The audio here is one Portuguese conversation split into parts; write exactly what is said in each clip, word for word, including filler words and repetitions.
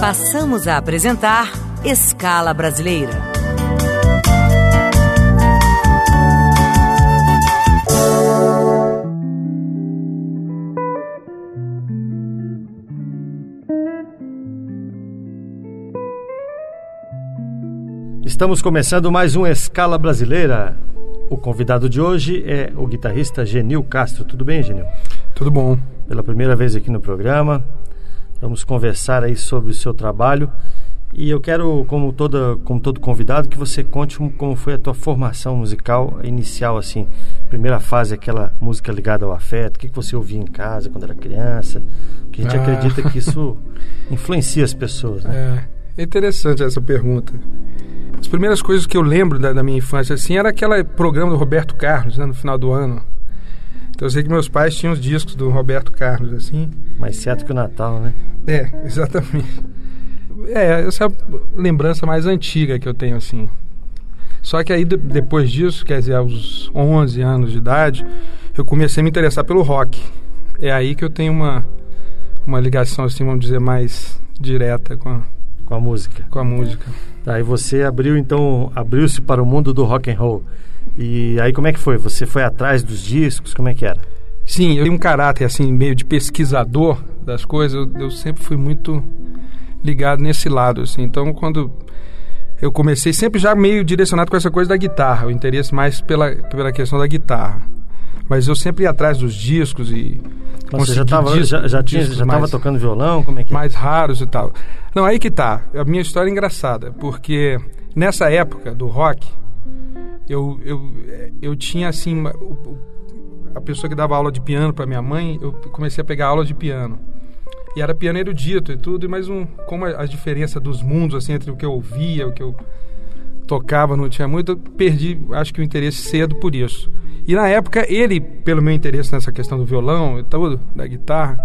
Passamos a apresentar Escala Brasileira. Estamos começando mais um Escala Brasileira. O convidado de hoje é o guitarrista Genil Castro. Tudo bem, Genil? Tudo bom. Pela primeira vez aqui no programa, vamos conversar aí sobre o seu trabalho. E eu quero, como, toda, como todo convidado, que você conte como foi a tua formação musical inicial, assim. Primeira fase, aquela música ligada ao afeto. O que você ouvia em casa quando era criança? Porque a gente ah. acredita que isso influencia as pessoas, né? É, é interessante essa pergunta. As primeiras coisas que eu lembro da, da minha infância, assim, era aquele programa do Roberto Carlos, né, no final do ano. Então eu sei que meus pais tinham os discos do Roberto Carlos, assim. Mais certo que o Natal, né? É, exatamente. É, essa é a lembrança mais antiga que eu tenho, assim. Só que aí, de, depois disso, quer dizer, aos onze anos de idade, eu comecei a me interessar pelo rock. É aí que eu tenho uma, uma ligação, assim, vamos dizer, mais direta com a, com a música. Com a música. Aí você abriu, então, abriu-se para o mundo do rock and roll. E aí como é que foi? Você foi atrás dos discos? Como é que era? Sim, eu tenho um caráter, assim, meio de pesquisador das coisas. Eu, eu sempre fui muito ligado nesse lado, assim. Então, quando eu comecei, sempre já meio direcionado com essa coisa da guitarra. O interesse mais pela, pela questão da guitarra. Mas eu sempre ia atrás dos discos e... Você já estava já, já tinha, já mais, tocando violão? Como é que é? Mais raros e tal. Não, aí que tá. A minha história é engraçada, porque nessa época do rock, eu, eu, eu tinha assim, uma, a pessoa que dava aula de piano para minha mãe, eu comecei a pegar aula de piano. E era piano erudito e tudo, mas um, como a, a diferença dos mundos, assim, entre o que eu ouvia, o que eu tocava, não tinha muito, eu perdi, acho que o interesse cedo por isso. E na época, ele, pelo meu interesse nessa questão do violão e tudo, da guitarra,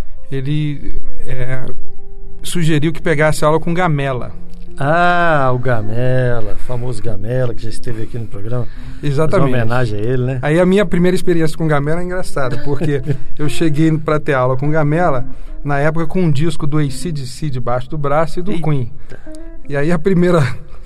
ele é, sugeriu que pegasse aula com Gamela. Ah, o Gamela, famoso Gamela, que já esteve aqui no programa. Exatamente. Uma homenagem a ele, né? Aí a minha primeira experiência com Gamela é engraçada, porque eu cheguei para ter aula com Gamela, na época com um disco do A C D C debaixo do braço e do Eita. Queen. E aí a primeira...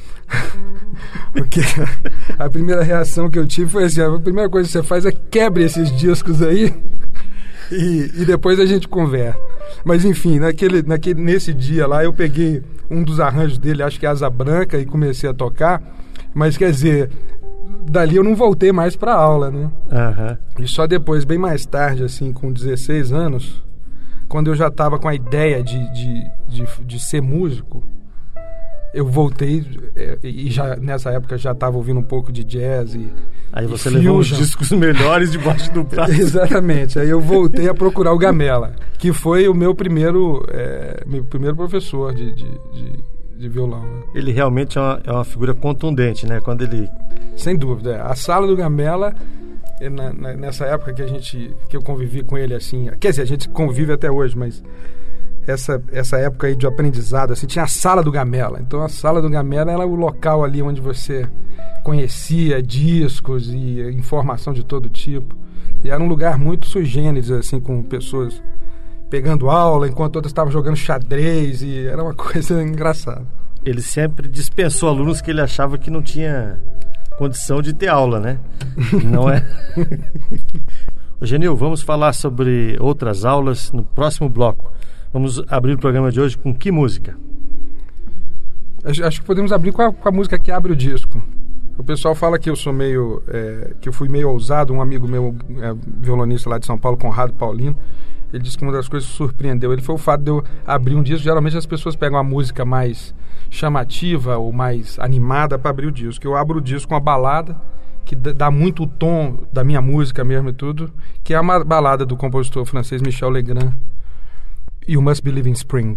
Porque a primeira reação que eu tive foi assim: a primeira coisa que você faz é quebre esses discos aí e, e depois a gente conversa. Mas enfim, naquele, naquele, nesse dia lá eu peguei um dos arranjos dele, acho que é Asa Branca, e comecei a tocar. Mas quer dizer, dali eu não voltei mais para aula, né? Uhum. E só depois, bem mais tarde, assim, com dezesseis anos, quando eu já estava com a ideia de, de, de, de ser músico, eu voltei é, e já nessa época já estava ouvindo um pouco de jazz e aí você e levou os discos melhores debaixo do braço. Exatamente. Aí eu voltei a procurar o Gamela, que foi o meu primeiro é, meu primeiro professor de, de, de, de violão. Ele realmente é uma, é uma figura contundente, né? Quando ele... Sem dúvida. É. A sala do Gamela, na, na, nessa época que a gente que eu convivi com ele, assim, quer dizer, a gente convive até hoje, mas Essa, essa época aí de aprendizado, assim, tinha a sala do Gamela. Então a sala do Gamela era o local ali onde você conhecia discos e informação de todo tipo. E era um lugar muito sui generis, assim, com pessoas pegando aula enquanto outras estavam jogando xadrez, e era uma coisa engraçada. Ele sempre dispensou alunos que ele achava que não tinha condição de ter aula, né? Não é? Genil, vamos falar sobre outras aulas no próximo bloco. Vamos abrir o programa de hoje com que música? Acho, acho que podemos abrir com a, com a música que abre o disco. O pessoal fala que eu sou meio... É, que eu fui meio ousado. Um amigo meu, é, violonista lá de São Paulo, Conrado Paulino, ele disse que uma das coisas que surpreendeu ele foi o fato de eu abrir um disco. Geralmente as pessoas pegam a música mais chamativa ou mais animada para abrir o disco. Eu abro o disco com uma balada que dá muito o tom da minha música mesmo e tudo, que é uma balada do compositor francês Michel Legrand, You Must Believe in Spring.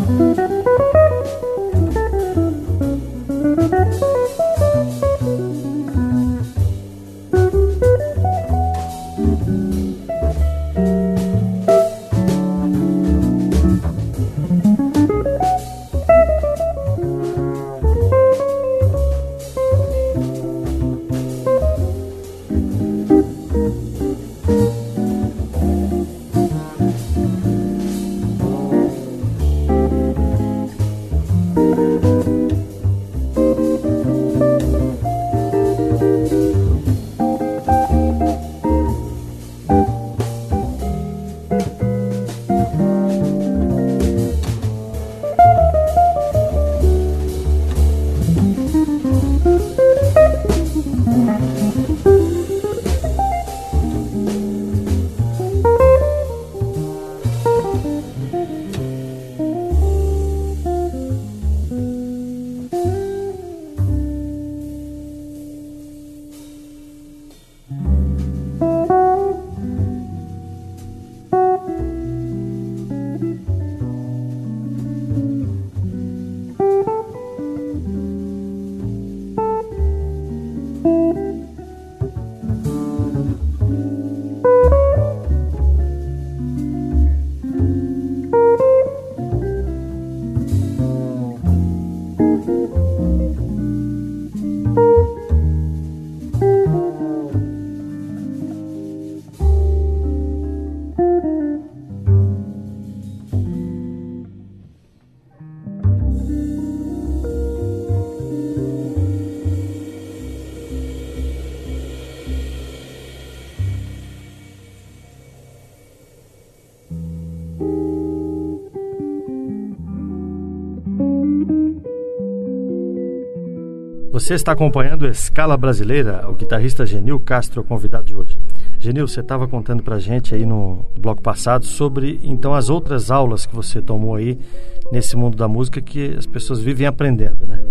Você está acompanhando Escala Brasileira, o guitarrista Genil Castro é o convidado de hoje. Genil, você estava contando pra gente aí no bloco passado sobre, então, as outras aulas que você tomou aí nesse mundo da música que as pessoas vivem aprendendo, né?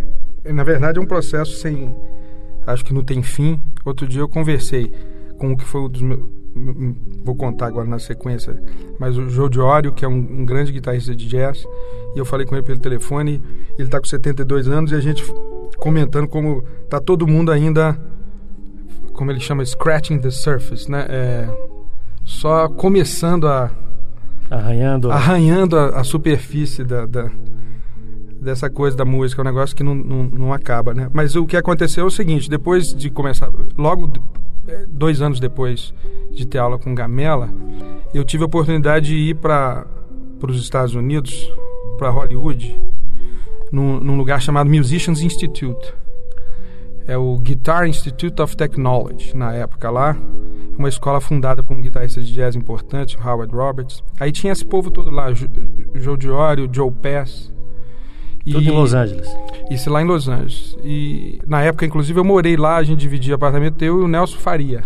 É, na verdade é um processo sem, acho que não tem fim. Outro dia eu conversei com o que foi um dos meus, vou contar agora na sequência, mas o Joe Diorio, que é um, um grande guitarrista de jazz, e eu falei com ele pelo telefone, ele está com setenta e dois anos e a gente comentando como tá todo mundo ainda, como ele chama, scratching the surface, né? É, só começando a arranhando, arranhando a, a superfície da, da, dessa coisa da música, é um negócio que não, não, não acaba, né? Mas o que aconteceu é o seguinte: depois de começar, logo dois anos depois de ter aula com Gamela, eu tive a oportunidade de ir para os Estados Unidos, para Hollywood, num, num lugar chamado Musicians Institute. É o Guitar Institute of Technology, na época lá. Uma escola fundada por um guitarrista de jazz importante, Howard Roberts. Aí tinha esse povo todo lá, Joe Diorio, Joe Pass. Tudo e, em Los Angeles. Isso lá em Los Angeles. E na época, inclusive, eu morei lá, a gente dividia apartamento, eu e o Nelson Faria.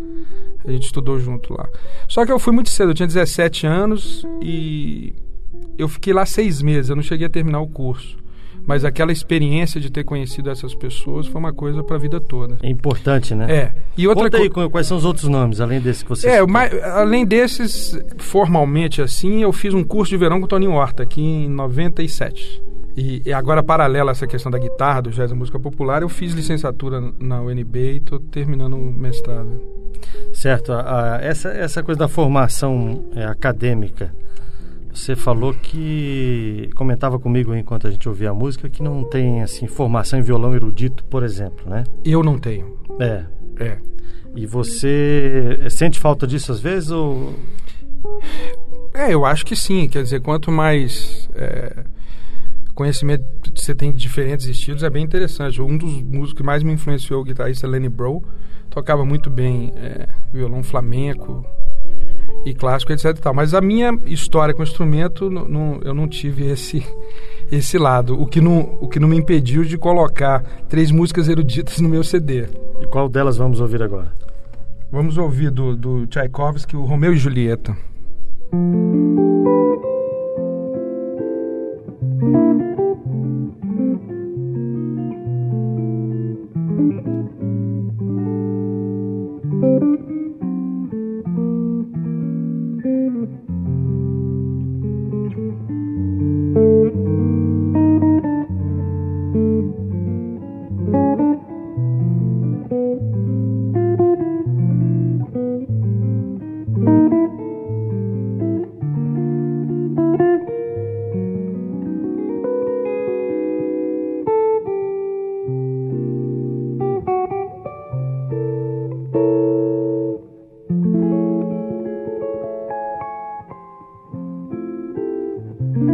A gente estudou junto lá. Só que eu fui muito cedo, eu tinha dezessete anos e eu fiquei lá seis meses, eu não cheguei a terminar o curso. Mas aquela experiência de ter conhecido essas pessoas foi uma coisa para a vida toda. É importante, né? É. E outra Conta aí co... quais são os outros nomes, além desses que você É, citou. mas, além desses, formalmente assim, eu fiz um curso de verão com o Toninho Horta, aqui em noventa e sete. E, e agora, paralelo a essa questão da guitarra, do jazz e música popular, eu fiz licenciatura na U N B e estou terminando o mestrado. Certo. A, a, essa, essa coisa da formação é, acadêmica, você falou que, comentava comigo enquanto a gente ouvia a música, que não tem, assim, formação em violão erudito, por exemplo, né? Eu não tenho. É. É. E você sente falta disso às vezes, ou... É, eu acho que sim. Quer dizer, quanto mais é, conhecimento você tem de diferentes estilos, é bem interessante. Um dos músicos que mais me influenciou, o guitarrista Lenny Breau, tocava muito bem é, violão flamenco e clássico, etc e tal. Mas a minha história com o instrumento, não, não, eu não tive esse, esse lado, o que, não, o que não me impediu de colocar três músicas eruditas no meu C D. E qual delas vamos ouvir agora? Vamos ouvir do, do Tchaikovsky, o Romeu e Julieta.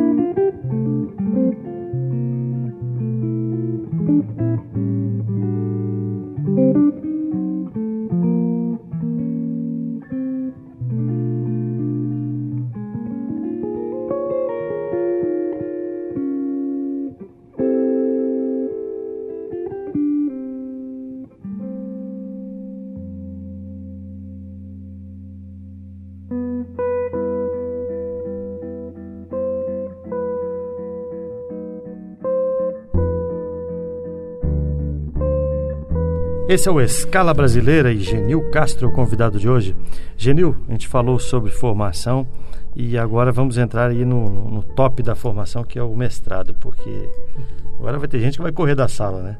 Esse é o Escala Brasileira e Genil Castro, o convidado de hoje. Genil, a gente falou sobre formação e agora vamos entrar aí no, no top da formação, que é o mestrado, porque agora vai ter gente que vai correr da sala, né?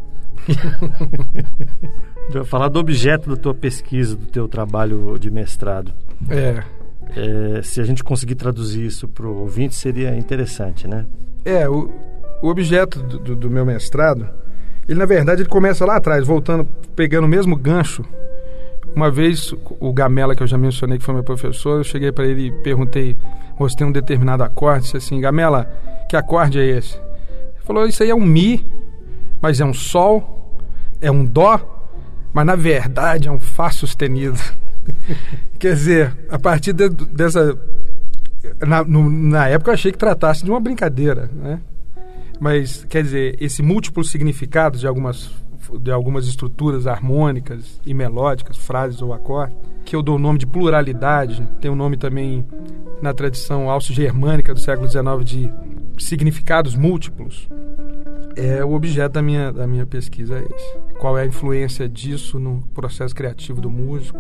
A gente vai falar do objeto da tua pesquisa, do teu trabalho de mestrado. É. É, se a gente conseguir traduzir isso para o ouvinte, seria interessante, né? É, o, o objeto do, do, do meu mestrado, ele na verdade ele começa lá atrás, voltando, pegando o mesmo gancho. Uma vez o Gamela, que eu já mencionei, que foi meu professor, eu cheguei para ele e perguntei, mostrei um determinado acorde, disse assim: Gamela, que acorde é esse? Ele falou: isso aí é um Mi, mas é um Sol, é um Dó, mas na verdade é um Fá sustenido. Quer dizer, a partir de, dessa... Na, no, na época eu achei que tratasse de uma brincadeira, né? Mas, quer dizer, esse múltiplo significado de algumas, de algumas estruturas harmônicas e melódicas, frases ou acordes, que eu dou o nome de pluralidade, tem um nome também na tradição alço-germânica do século dezenove de significados múltiplos, é o objeto da minha, da minha pesquisa, é esse. Qual é a influência disso no processo criativo do músico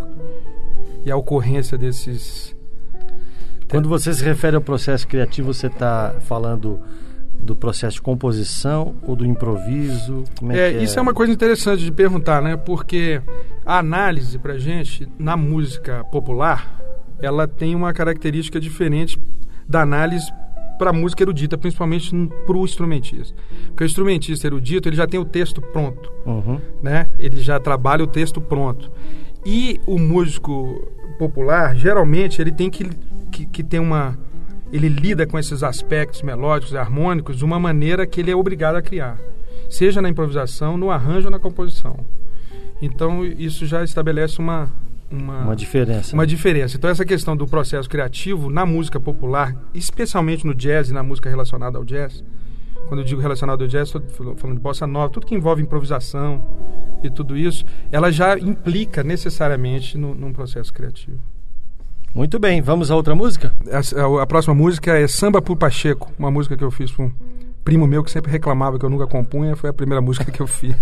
e a ocorrência desses... Quando você se refere ao processo criativo, você está falando do processo de composição ou do improviso? Como é, é, que é? Isso é uma coisa interessante de perguntar, né? Porque a análise, pra gente, na música popular, ela tem uma característica diferente da análise para a música erudita, principalmente para o instrumentista. Porque o instrumentista erudito, ele já tem o texto pronto, uhum. né? Ele já trabalha o texto pronto. E o músico popular, geralmente, ele tem que, que, que ter uma... Ele lida com esses aspectos melódicos e harmônicos de uma maneira que ele é obrigado a criar, seja na improvisação, no arranjo ou na composição. Então, isso já estabelece uma... Uma, uma diferença. Uma diferença. Então, essa questão do processo criativo na música popular, especialmente no jazz e na música relacionada ao jazz, quando eu digo relacionado ao jazz, estou falando de bossa nova, tudo que envolve improvisação e tudo isso, ela já implica necessariamente no, num processo criativo. Muito bem, vamos a outra música? A, a, a próxima música é Samba por Pacheco, uma música que eu fiz para um primo meu que sempre reclamava que eu nunca compunha, foi a primeira música que eu fiz.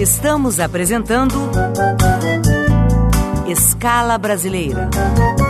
Estamos apresentando Escala Brasileira.